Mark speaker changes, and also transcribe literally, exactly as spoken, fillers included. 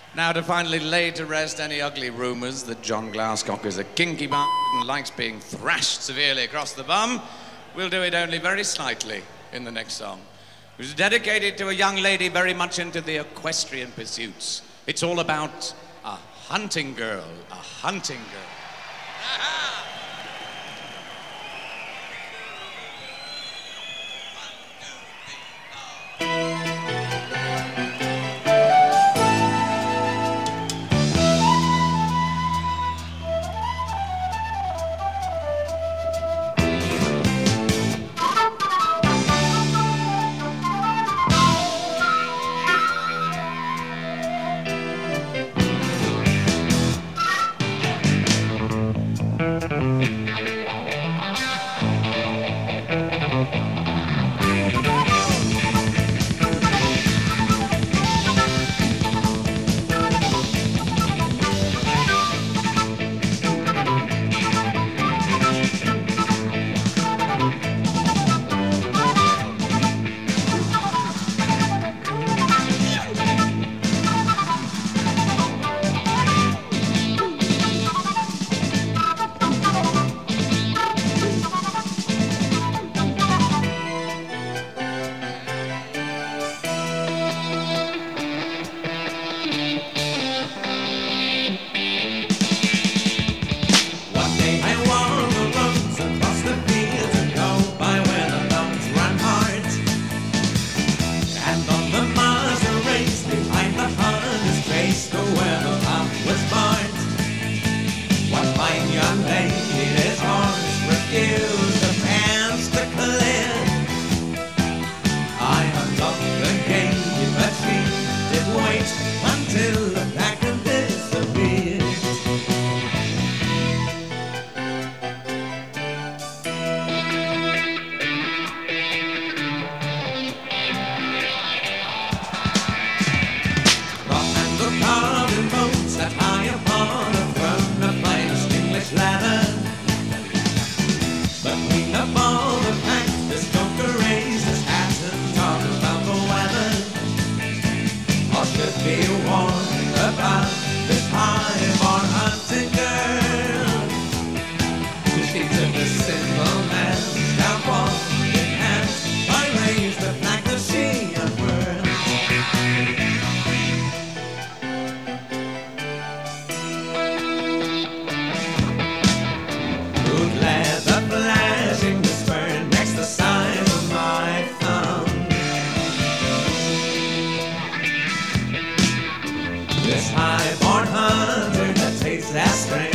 Speaker 1: Now, to finally lay to rest any ugly rumours that John Glasscock is a kinky bum and likes being thrashed severely across the bum, we'll do it only very slightly in the next song. It was dedicated to a young lady very much into the equestrian pursuits. It's all about a hunting girl, a hunting girl. Aha!
Speaker 2: This high-born hunter that takes that strength.